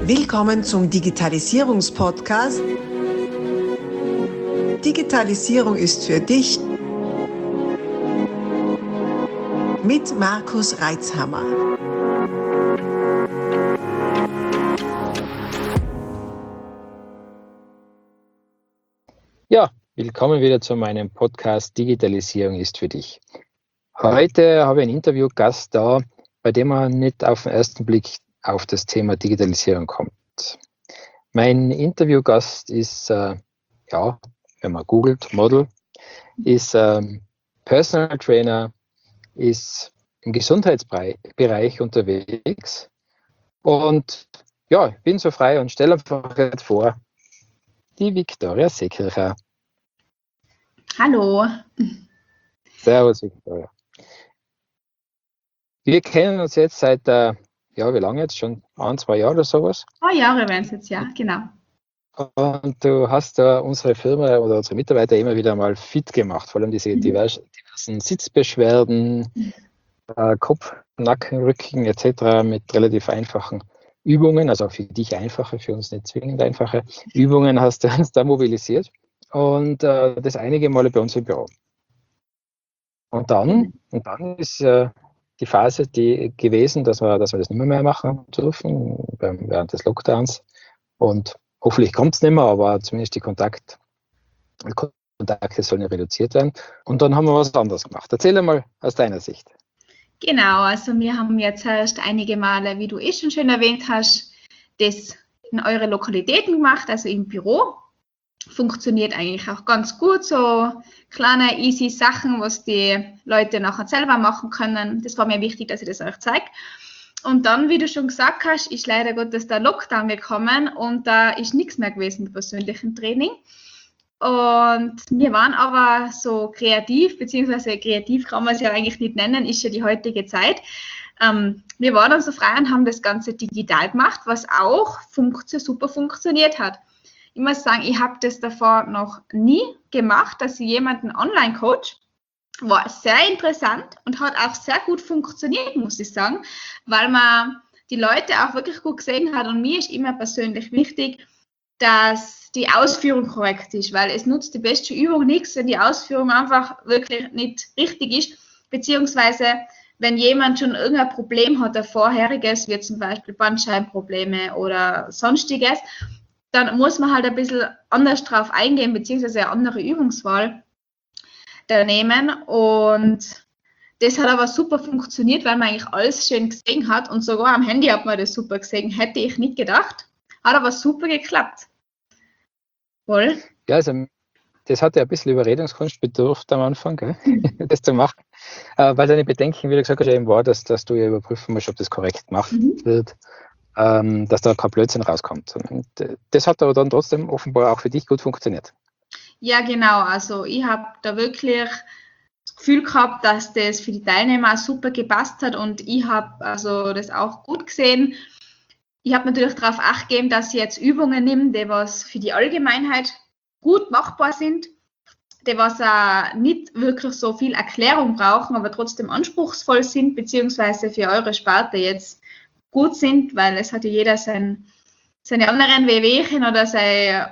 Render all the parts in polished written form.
Willkommen zum Digitalisierungspodcast. Digitalisierung ist für dich mit Markus Reitzhammer. Ja, willkommen wieder zu meinem Podcast Digitalisierung ist für dich. Heute habe ich einen Interviewgast da, bei dem man nicht auf den ersten Blick auf das Thema Digitalisierung kommt. Mein Interviewgast ist, wenn man googelt, Model, ist Personal Trainer, ist im Gesundheitsbereich unterwegs und ja, ich bin so frei und stelle einfach jetzt vor, die Viktoria Seekircher. Hallo. Servus, Viktoria. Wir kennen uns jetzt seit, wie lange jetzt? Schon 1-2 Jahre oder sowas? 2 Jahre werden es jetzt, ja, genau. Und du hast unsere Firma oder unsere Mitarbeiter immer wieder mal fit gemacht, vor allem diese diversen Sitzbeschwerden, Kopf, Nacken, Rücken etc. mit relativ einfachen Übungen, also auch für dich einfache, für uns nicht zwingend einfache Übungen hast du uns da mobilisiert und das einige Male bei uns im Büro. Und dann ist die Phase gewesen, dass wir das nicht mehr machen dürfen während des Lockdowns und hoffentlich kommt es nicht mehr, aber zumindest die Kontakte sollen ja reduziert werden und dann haben wir was anderes gemacht. Erzähl mal aus deiner Sicht. Genau, also wir haben jetzt erst einige Male, wie du schon schön erwähnt hast, das in eure Lokalitäten gemacht, also im Büro. Funktioniert eigentlich auch ganz gut, so kleine, easy Sachen, was die Leute nachher selber machen können. Das war mir wichtig, dass ich das euch zeige. Und dann, wie du schon gesagt hast, ist leider Gottes der Lockdown gekommen und da ist nichts mehr gewesen mit persönlichem Training. Und wir waren aber so kreativ, beziehungsweise kreativ kann man es ja eigentlich nicht nennen, ist ja die heutige Zeit. Wir waren dann so frei und haben das Ganze digital gemacht, was auch super funktioniert hat. Ich muss sagen, ich habe das davor noch nie gemacht, dass ich jemanden online coach. War sehr interessant und hat auch sehr gut funktioniert, muss ich sagen, weil man die Leute auch wirklich gut gesehen hat. Und mir ist immer persönlich wichtig, dass die Ausführung korrekt ist, weil es nutzt die beste Übung nichts, wenn die Ausführung einfach wirklich nicht richtig ist, beziehungsweise wenn jemand schon irgendein Problem hat, ein vorheriges, wie zum Beispiel Bandscheibenprobleme oder sonstiges, dann muss man halt ein bisschen anders drauf eingehen, beziehungsweise eine andere Übungswahl da nehmen. Und das hat aber super funktioniert, weil man eigentlich alles schön gesehen hat und sogar am Handy hat man das super gesehen. Hätte ich nicht gedacht. Hat aber super geklappt. Voll. Ja, also das hat ja ein bisschen Überredungskunst bedurft am Anfang, gell? Das zu machen. Weil deine Bedenken, wie du gesagt hast, eben war, dass du ja überprüfen musst, ob das korrekt gemacht wird. Dass da kein Blödsinn rauskommt. Und das hat aber dann trotzdem offenbar auch für dich gut funktioniert. Ja, genau. Also ich habe da wirklich das Gefühl gehabt, dass das für die Teilnehmer super gepasst hat und ich habe also das auch gut gesehen. Ich habe natürlich darauf Acht gegeben, dass ich jetzt Übungen nehme, die was für die Allgemeinheit gut machbar sind, die was auch nicht wirklich so viel Erklärung brauchen, aber trotzdem anspruchsvoll sind, beziehungsweise für eure Sparte jetzt gut sind, weil es hat ja jeder seine anderen Wehwehchen oder sein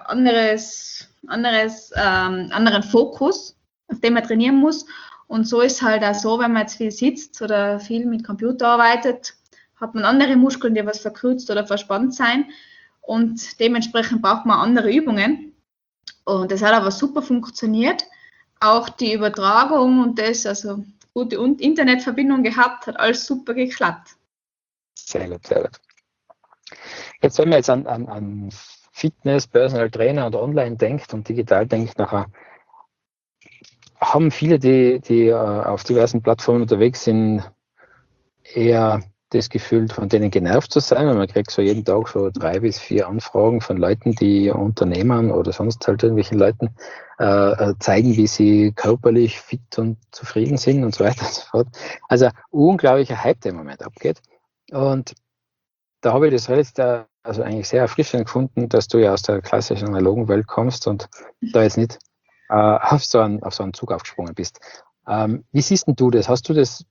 anderen Fokus, auf den man trainieren muss. Und so ist halt auch so, wenn man jetzt viel sitzt oder viel mit Computer arbeitet, hat man andere Muskeln, die was verkürzt oder verspannt sein. Und dementsprechend braucht man andere Übungen. Und das hat aber super funktioniert. Auch die Übertragung und das, also gute Internetverbindung gehabt, hat alles super geklappt. Sehr gut, sehr gut. Jetzt, wenn man jetzt an Fitness, Personal Trainer und online denkt und digital denkt, nachher haben viele, die auf diversen Plattformen unterwegs sind, eher das Gefühl, von denen genervt zu sein, weil man kriegt so jeden Tag so 3 bis 4 Anfragen von Leuten, die Unternehmern oder sonst halt irgendwelchen Leuten zeigen, wie sie körperlich fit und zufrieden sind und so weiter und so fort. Also unglaublicher Hype, der im Moment abgeht. Und da habe ich das eigentlich sehr erfrischend gefunden, dass du ja aus der klassischen analogen Welt kommst und da jetzt nicht auf so einen Zug aufgesprungen bist. Wie siehst denn du das? Hast du das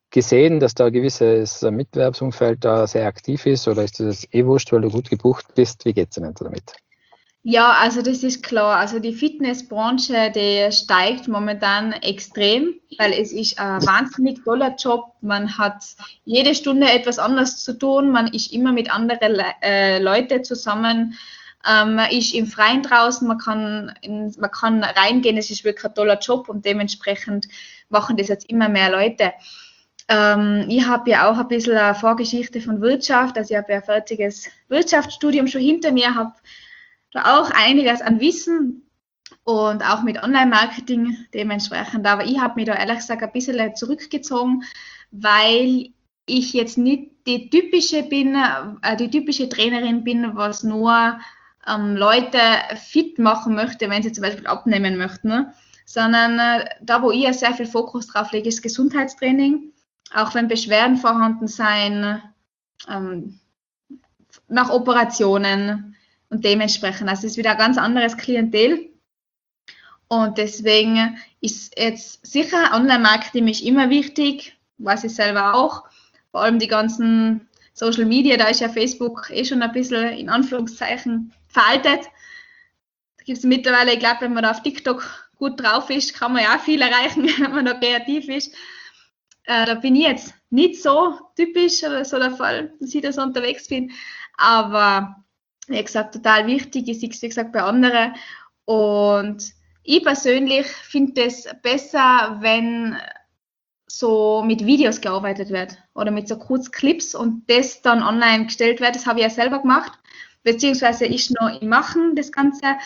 gesehen, dass da ein gewisses Mitbewerbsumfeld da sehr aktiv ist, oder ist das wurscht, weil du gut gebucht bist? Wie geht es denn damit? Ja, also das ist klar. Also die Fitnessbranche, die steigt momentan extrem, weil es ist ein wahnsinnig toller Job. Man hat jede Stunde etwas anderes zu tun. Man ist immer mit anderen Leuten zusammen. Man ist im Freien draußen. Man kann reingehen. Es ist wirklich ein toller Job und dementsprechend machen das jetzt immer mehr Leute. Ich habe ja auch ein bisschen eine Vorgeschichte von Wirtschaft. Also ich habe ja ein fertiges Wirtschaftsstudium schon hinter mir, habe da auch einiges an Wissen und auch mit Online-Marketing dementsprechend. Aber ich habe mich da ehrlich gesagt ein bisschen zurückgezogen, weil ich jetzt nicht die typische Trainerin bin, was nur Leute fit machen möchte, wenn sie zum Beispiel abnehmen möchten, ne? Sondern da, wo ich ja sehr viel Fokus drauf lege, ist Gesundheitstraining. Auch wenn Beschwerden vorhanden sein, nach Operationen und dementsprechend. Also es ist wieder ein ganz anderes Klientel und deswegen ist jetzt sicher Online-Marketing ist immer wichtig, weiß ich selber auch. Vor allem die ganzen Social Media, da ist ja Facebook schon ein bisschen in Anführungszeichen veraltet. Da gibt es mittlerweile, ich glaube, wenn man da auf TikTok gut drauf ist, kann man ja auch viel erreichen, wenn man da kreativ ist. Da bin ich jetzt nicht so typisch oder so der Fall, dass ich da so unterwegs bin, aber wie gesagt, total wichtig. Ich sehe es, wie gesagt, bei anderen. Und ich persönlich finde es besser, wenn so mit Videos gearbeitet wird oder mit so Kurzclips und das dann online gestellt wird. Das habe ich ja selber gemacht, beziehungsweise ist noch im Machen, das Ganze.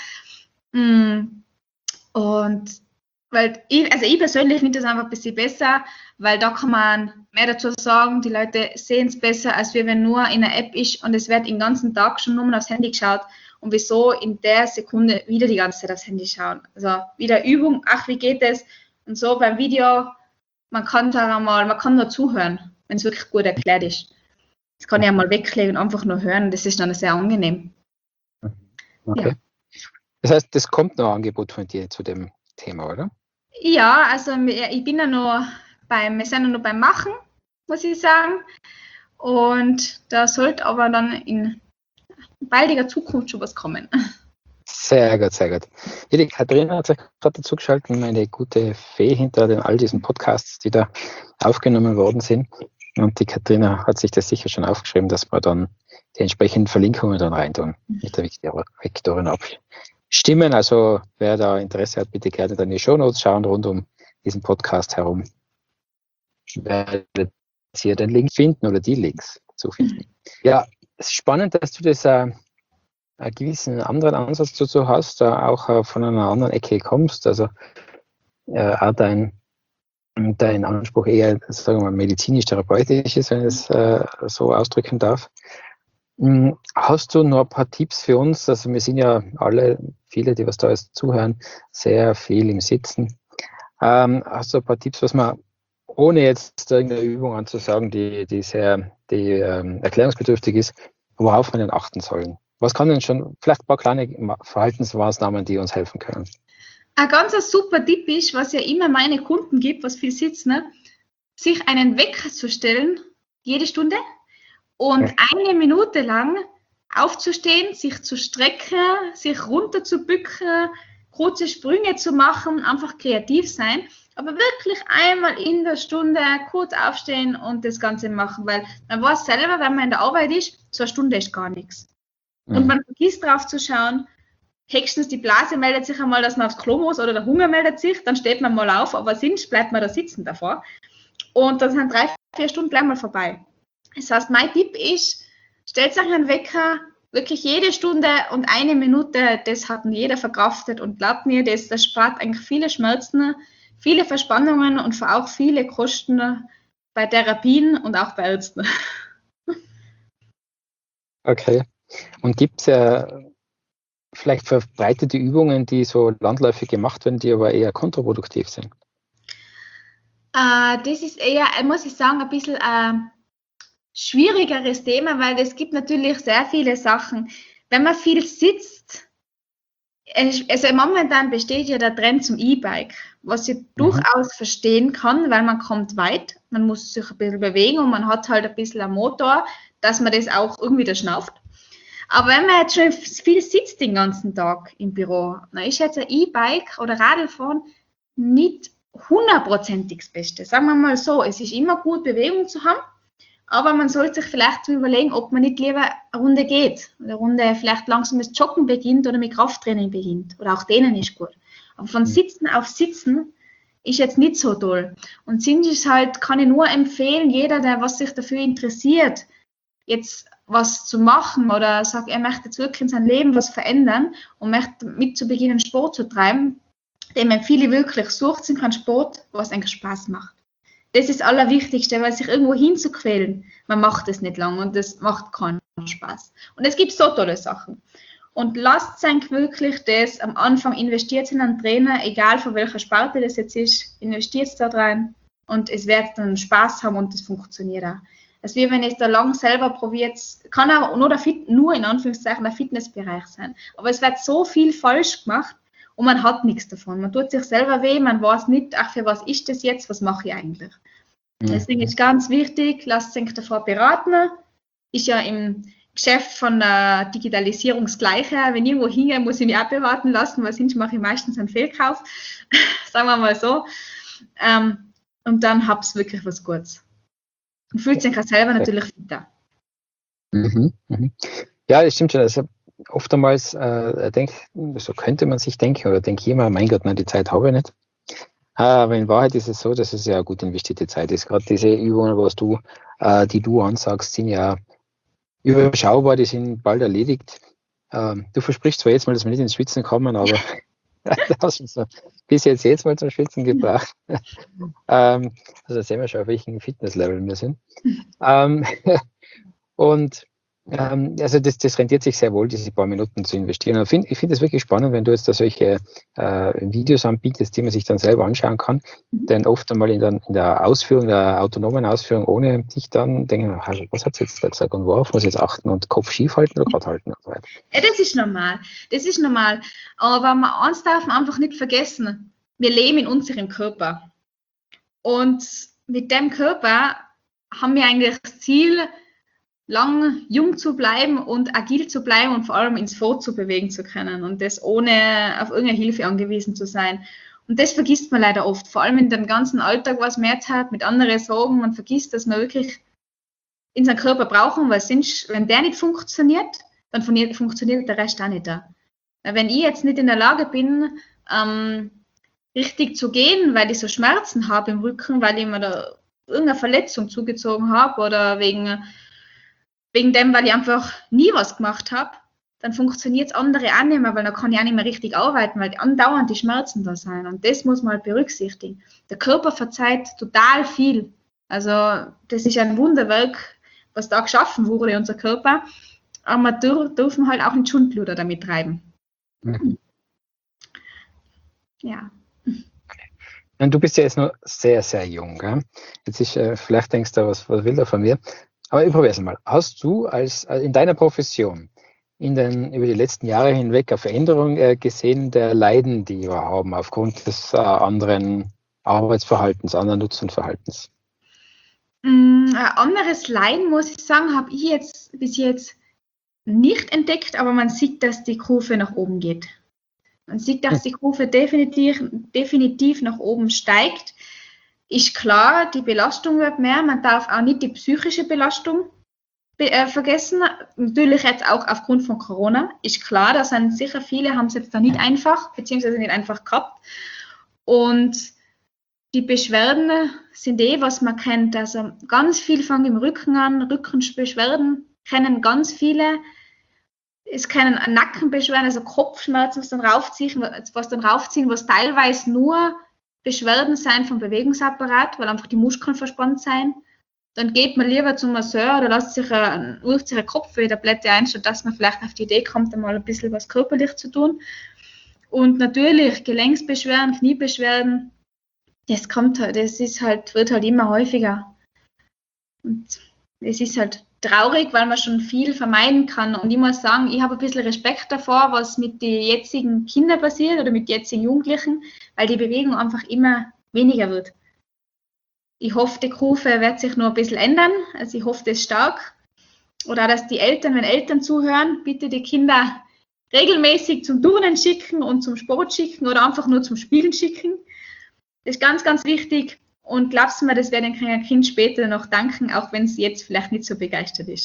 Und weil ich persönlich finde das einfach ein bisschen besser, weil da kann man mehr dazu sagen, die Leute sehen es besser, als wenn nur in einer App ist und es wird den ganzen Tag schon nur aufs Handy geschaut und wieso in der Sekunde wieder die ganze Zeit aufs Handy schauen. Also wieder Übung, ach, wie geht es? Und so beim Video, man kann nur zuhören, wenn es wirklich gut erklärt ist. Das kann ich ja mal weglegen und einfach nur hören, das ist dann sehr angenehm. Okay. Ja. Das heißt, das kommt noch ein Angebot von dir zu dem Thema, oder? Ja, also ich bin ja wir sind ja noch beim Machen, muss ich sagen. Und da sollte aber dann in baldiger Zukunft schon was kommen. Sehr gut, sehr gut. Ja, die Katharina hat sich gerade dazu geschaltet, meine gute Fee hinter all diesen Podcasts, die da aufgenommen worden sind. Und die Katharina hat sich das sicher schon aufgeschrieben, dass wir dann die entsprechenden Verlinkungen dann reintun, mit der Viktorin abstimmen. Also wer da Interesse hat, bitte gerne dann in die Shownotes schauen, rund um diesen Podcast herum. Werdet ihr den Link finden oder die Links zu finden. Ja, es ist spannend, dass du das einen gewissen anderen Ansatz dazu hast, auch von einer anderen Ecke kommst, also auch dein Anspruch eher, sagen wir mal, medizinisch-therapeutisch ist, wenn ich es so ausdrücken darf. Hast du noch ein paar Tipps für uns? Also wir sind ja viele, die was da jetzt zuhören, sehr viel im Sitzen. Hast du ein paar Tipps, was man, ohne jetzt irgendeine Übung anzusagen, die erklärungsbedürftig ist, worauf wir denn achten sollen? Was kann denn schon, vielleicht ein paar kleine Verhaltensmaßnahmen, die uns helfen können? Ein ganz super Tipp ist, was ja immer meine Kunden gibt, was viel sitzen, sich einen Wecker zu stellen, jede Stunde, und 1 Minute lang aufzustehen, sich zu strecken, sich runter zu bücken, kurze Sprünge zu machen, einfach kreativ sein, aber wirklich einmal in der Stunde kurz aufstehen und das Ganze machen, weil man weiß selber, wenn man in der Arbeit ist, so 1 Stunde ist gar nichts. Und man vergisst drauf zu schauen, höchstens die Blase meldet sich einmal, dass man aufs Klo muss oder der Hunger meldet sich, dann steht man mal auf, aber sonst bleibt man da sitzen davor. Und dann sind 3-4 Stunden gleich mal vorbei. Das heißt, mein Tipp ist, stellt euch einen Wecker, wirklich jede Stunde und 1 Minute, das hat jeder verkraftet und glaubt mir, das spart eigentlich viele Schmerzen, viele Verspannungen und auch viele Kosten bei Therapien und auch bei Ärzten. Okay. Und gibt es vielleicht verbreitete Übungen, die so landläufig gemacht werden, die aber eher kontraproduktiv sind? Das ist eher, muss ich sagen, ein bisschen ein schwierigeres Thema, weil es gibt natürlich sehr viele Sachen. Wenn man viel sitzt, Also momentan besteht ja der Trend zum E-Bike, was ich durchaus verstehen kann, weil man kommt weit, man muss sich ein bisschen bewegen und man hat halt ein bisschen einen Motor, dass man das auch irgendwie da schnauft. Aber wenn man jetzt schon viel sitzt den ganzen Tag im Büro, dann ist jetzt ein E-Bike oder Radlfahren nicht 100%ig das Beste. Sagen wir mal so, es ist immer gut, Bewegung zu haben, aber man sollte sich vielleicht überlegen, ob man nicht lieber eine Runde geht. Eine Runde vielleicht langsam mit Joggen beginnt oder mit Krafttraining beginnt. Oder auch denen ist gut. Aber von Sitzen auf Sitzen ist jetzt nicht so toll. Und sind es halt, kann ich nur empfehlen, jeder, der was sich dafür interessiert, jetzt was zu machen oder sagt, er möchte jetzt wirklich in seinem Leben was verändern und möchte mit zu beginnen, Sport zu treiben, dem empfehle ich wirklich, sucht sich einen Sport, was eigentlich Spaß macht. Das ist das Allerwichtigste, weil sich irgendwo hinzuquälen, man macht es nicht lang und das macht keinen Spaß. Und es gibt so tolle Sachen. Und lasst euch wirklich das am Anfang, investiert in einen Trainer, egal von welcher Sparte das jetzt ist, investiert da rein und es wird dann Spaß haben und das funktioniert auch. Also wie wenn ihr es da lang selber probiert, kann auch nur in Anführungszeichen der Fitnessbereich sein. Aber es wird so viel falsch gemacht und man hat nichts davon. Man tut sich selber weh, man weiß nicht, ach, für was ist das jetzt, was mache ich eigentlich? Deswegen ist ganz wichtig, lasst euch davor beraten. Ist ja im Geschäft von der Digitalisierung das Gleiche. Wenn ich irgendwo hingehe, muss ich mich auch beraten lassen, weil sonst mache ich meistens einen Fehlkauf. Sagen wir mal so. Und dann habt ihr wirklich was Gutes. Und fühlt sich auch selber natürlich fitter. Ja, das stimmt schon. Also oftmals so könnte man sich denken, oder denke ich immer, mein Gott, nein, die Zeit habe ich nicht. Aber in Wahrheit ist es so, dass es ja eine gut investierte Zeit ist. Gerade diese Übungen, die du ansagst, sind ja überschaubar, die sind bald erledigt. Du versprichst zwar jetzt mal, dass wir nicht ins Schwitzen kommen, aber du hast uns bis jetzt mal zum Schwitzen gebracht. Also da sehen wir schon, auf welchem Fitnesslevel wir sind. Also das rentiert sich sehr wohl, diese paar Minuten zu investieren. Und ich finde es wirklich spannend, wenn du jetzt da solche Videos anbietest, die man sich dann selber anschauen kann. Denn oft einmal in der Ausführung, der autonomen Ausführung, ohne dich dann denken, was hat sie jetzt da gesagt und worauf muss ich jetzt achten und Kopf schief halten oder gerade halten? Und so weiter. Ja, das ist normal. Das ist normal. Aber eins darf man einfach nicht vergessen. Wir leben in unserem Körper. Und mit dem Körper haben wir eigentlich das Ziel, lang jung zu bleiben und agil zu bleiben und vor allem ins Fortzubewegen zu können und das ohne auf irgendeine Hilfe angewiesen zu sein. Und das vergisst man leider oft, vor allem in dem ganzen Alltag, was man jetzt hat, mit anderen Sorgen. Man vergisst, dass wir wirklich in seinen Körper brauchen, weil sonst, wenn der nicht funktioniert, dann funktioniert der Rest auch nicht da. Wenn ich jetzt nicht in der Lage bin, richtig zu gehen, weil ich so Schmerzen habe im Rücken, weil ich mir da irgendeine Verletzung zugezogen habe oder wegen dem, weil ich einfach nie was gemacht habe, dann funktioniert es andere auch nicht mehr, weil dann kann ich auch nicht mehr richtig arbeiten, weil andauernd die Schmerzen da sind. Und das muss man halt berücksichtigen. Der Körper verzeiht total viel. Also das ist ein Wunderwerk, was da geschaffen wurde, unser Körper. Aber wir dürfen halt auch nicht Schundluder damit treiben. Ja. Und du bist ja jetzt noch sehr, sehr jung. Gell? Jetzt ist, vielleicht denkst du, was will der von mir? Aber ich probiere es mal. Hast du in deiner Profession über die letzten Jahre hinweg eine Veränderung gesehen der Leiden, die wir haben aufgrund des anderen Arbeitsverhaltens, anderen Nutzenverhaltens? Ein anderes Leiden, muss ich sagen, habe ich jetzt bis jetzt nicht entdeckt, aber man sieht, dass die Kurve nach oben geht. Man sieht, dass die Kurve definitiv nach oben steigt. Ist klar, die Belastung wird mehr. Man darf auch nicht die psychische Belastung vergessen. Natürlich jetzt auch aufgrund von Corona. Ist klar, da sind sicher viele, haben es jetzt da nicht einfach, beziehungsweise nicht einfach gehabt. Und die Beschwerden sind was man kennt. Also ganz viel fangen im Rücken an. Rückenbeschwerden kennen ganz viele. Es können Nackenbeschwerden, also Kopfschmerzen, was dann raufziehen, was teilweise nur Beschwerden sein vom Bewegungsapparat, weil einfach die Muskeln verspannt sein. Dann geht man lieber zum Masseur oder ruft sich eine Kopfweh-Tablette ein, statt dass man vielleicht auf die Idee kommt, einmal ein bisschen was körperlich zu tun. Und natürlich Gelenksbeschwerden, Kniebeschwerden, wird halt immer häufiger. Und es ist halt traurig, weil man schon viel vermeiden kann. Und ich muss sagen, ich habe ein bisschen Respekt davor, was mit den jetzigen Kindern passiert oder mit jetzigen Jugendlichen, weil die Bewegung einfach immer weniger wird. Ich hoffe, die Kurve wird sich nur ein bisschen ändern. Also ich hoffe das stark. Oder auch, dass die Eltern, wenn Eltern zuhören, bitte die Kinder regelmäßig zum Turnen schicken und zum Sport schicken oder einfach nur zum Spielen schicken. Das ist ganz, ganz wichtig. Und glaubst du mir, das wird ein Kind später noch danken, auch wenn es jetzt vielleicht nicht so begeistert ist.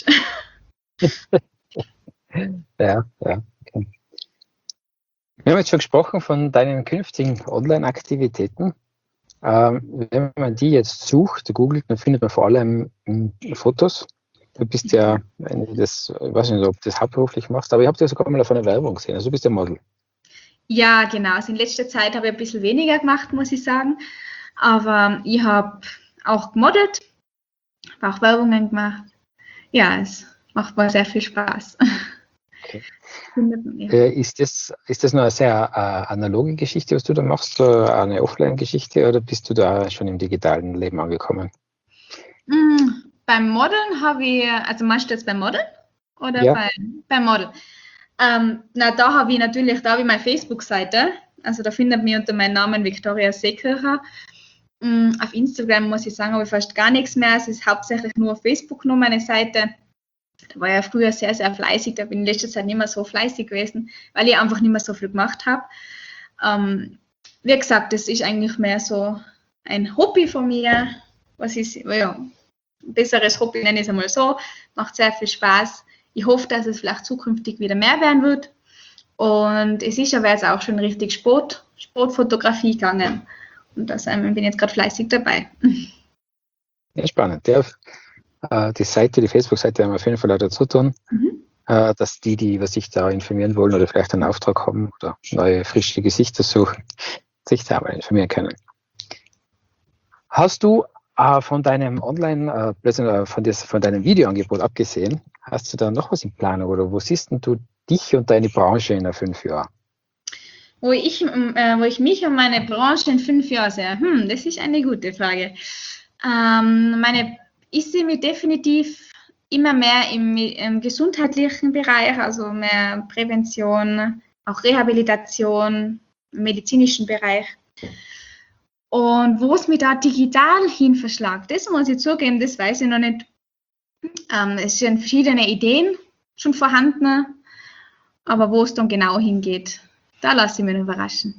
Ja. Okay. Wir haben jetzt schon gesprochen von deinen künftigen Online-Aktivitäten. Wenn man die jetzt sucht, googelt, dann findet man vor allem Fotos. Du bist ja, ich weiß nicht, ob du das hauptberuflich machst, aber ich habe dir sogar mal auf einer Werbung gesehen. Also du bist ja Model. Ja, genau. Also in letzter Zeit habe ich ein bisschen weniger gemacht, muss ich sagen. Aber ich habe auch gemodelt, habe auch Werbungen gemacht. Ja, es macht mir sehr viel Spaß. Okay. Ja. Ist das nur eine sehr analoge Geschichte, was du da machst, oder eine Offline-Geschichte, oder bist du da schon im digitalen Leben angekommen? Beim Modeln habe ich, also meinst du jetzt beim Modeln? Oder Ja. beim Modeln? Da habe ich meine Facebook-Seite, also da findet mich unter meinem Namen Viktoria Seekircher. Auf Instagram muss ich sagen, habe ich fast gar nichts mehr. Es ist hauptsächlich nur auf Facebook nur meine Seite. Da war ich ja früher sehr, sehr fleißig. Da bin ich in letzter Zeit nicht mehr so fleißig gewesen, weil ich einfach nicht mehr so viel gemacht habe. Wie gesagt, das ist eigentlich mehr so ein Hobby von mir. Ein besseres Hobby nenne ich es einmal so. Macht sehr viel Spaß. Ich hoffe, dass es vielleicht zukünftig wieder mehr werden wird. Und es ist aber jetzt auch schon richtig Sportfotografie gegangen. Und bin ich jetzt gerade fleißig dabei. Ja, spannend. Die Facebook-Seite werden wir auf jeden Fall auch dazu tun, dass die, was sich da informieren wollen oder vielleicht einen Auftrag haben oder neue, frische Gesichter suchen, sich da mal informieren können. Hast du von deinem von deinem Videoangebot abgesehen, hast du da noch was in Planung oder wo siehst du dich und deine Branche in 5 Jahren? Wo ich mich und meine Branche in 5 Jahren sehe? Das ist eine gute Frage. Ich sehe mich definitiv immer mehr im gesundheitlichen Bereich, also mehr Prävention, auch Rehabilitation, im medizinischen Bereich. Und wo es mich da digital hin verschlagt, das muss ich zugeben, das weiß ich noch nicht. Es sind verschiedene Ideen schon vorhanden, aber wo es dann genau hingeht, da lasse ich mich überraschen.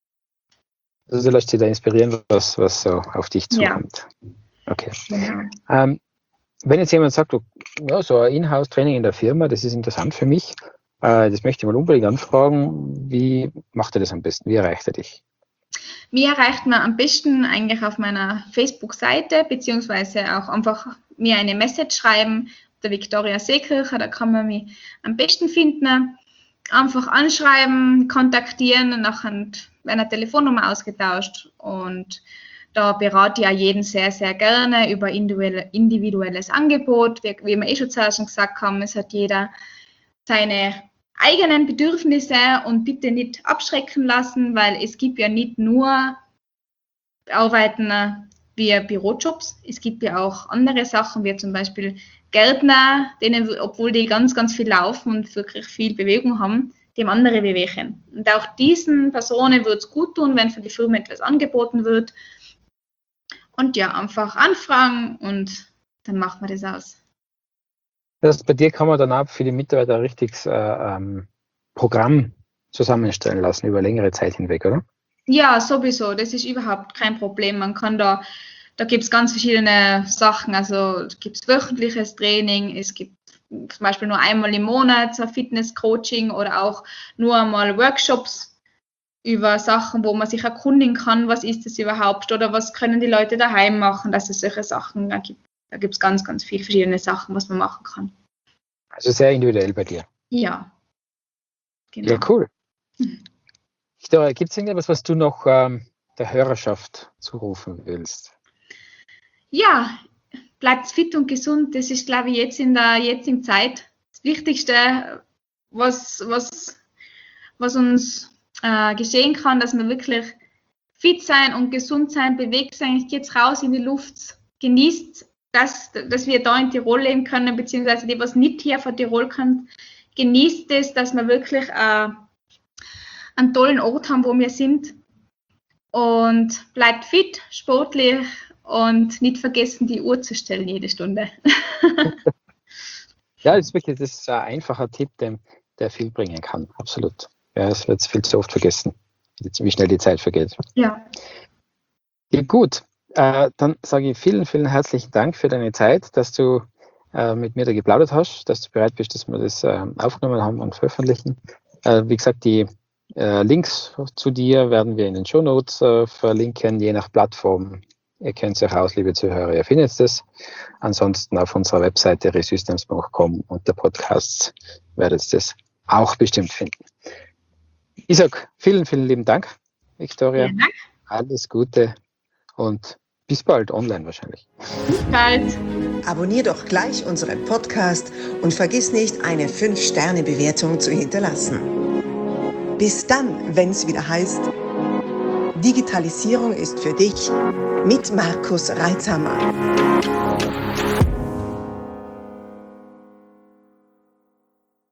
Also du lässt dich da inspirieren, was so auf dich zukommt. Ja. Okay. Genau. Wenn jetzt jemand sagt, so ein Inhouse-Training in der Firma, das ist interessant für mich, das möchte ich mal unbedingt anfragen, wie macht er das am besten? Wie erreicht er dich? Mir erreicht man am besten eigentlich auf meiner Facebook-Seite, beziehungsweise auch einfach mir eine Message schreiben, der Viktoria Seekircher, da kann man mich am besten finden. Einfach anschreiben, kontaktieren, nachher wird eine Telefonnummer ausgetauscht und da berate ich auch jeden sehr, sehr gerne über individuelles Angebot. Wie wir schon zuerst gesagt haben, es hat jeder seine eigenen Bedürfnisse und bitte nicht abschrecken lassen, weil es gibt ja nicht nur Arbeiten wie Bürojobs, es gibt ja auch andere Sachen, wie zum Beispiel Gärtner, denen, obwohl die ganz, ganz viel laufen und wirklich viel Bewegung haben, die haben andere Wehwehchen. Und auch diesen Personen wird es gut tun, wenn von der Firma etwas angeboten wird. Und ja, einfach anfragen und dann macht man das aus. Bei dir kann man dann auch für die Mitarbeiter ein richtiges Programm zusammenstellen lassen über längere Zeit hinweg, oder? Ja, sowieso. Das ist überhaupt kein Problem. Man kann da gibt es ganz verschiedene Sachen. Also es gibt wöchentliches Training, es gibt zum Beispiel nur einmal im Monat ein Fitness-Coaching oder auch nur einmal Workshops über Sachen, wo man sich erkundigen kann, was ist das überhaupt oder was können die Leute daheim machen, dass es solche Sachen gibt. Da gibt es ganz, ganz viele verschiedene Sachen, was man machen kann. Also sehr individuell bei dir. Ja. Genau. Ja, cool. Gibt es irgendetwas, was du noch der Hörerschaft zurufen willst? Ja, bleibt fit und gesund. Das ist, glaube ich, jetzt in der jetzigen Zeit das Wichtigste, was uns geschehen kann, dass wir wirklich fit sein und gesund sein, bewegt sein. Geht raus in die Luft, genießt dass wir da in Tirol leben können, beziehungsweise die, was nicht hier von Tirol kommt, genießt es, dass wir wirklich einen tollen Ort haben, wo wir sind. Und bleibt fit, sportlich und nicht vergessen, die Uhr zu stellen jede Stunde. Ja, das ist ein einfacher Tipp, der viel bringen kann. Absolut. Ja, es wird viel zu oft vergessen, wie schnell die Zeit vergeht. Ja. Ja, gut. Dann sage ich vielen, vielen herzlichen Dank für deine Zeit, dass du mit mir da geplaudert hast, dass du bereit bist, dass wir das aufgenommen haben und veröffentlichen. Wie gesagt, die Links zu dir werden wir in den Shownotes verlinken, je nach Plattform. Ihr kennt es euch aus, liebe Zuhörer, ihr findet es. Ansonsten auf unserer Webseite resystems.com unter Podcasts werdet ihr das auch bestimmt finden. Ich sage vielen, vielen lieben Dank, Viktoria. Vielen Dank. Alles Gute und bis bald online wahrscheinlich. Bis bald. Abonnier doch gleich unseren Podcast und vergiss nicht, eine 5-Sterne-Bewertung zu hinterlassen. Bis dann, wenn es wieder heißt, Digitalisierung ist für dich mit Markus Reitzhammer.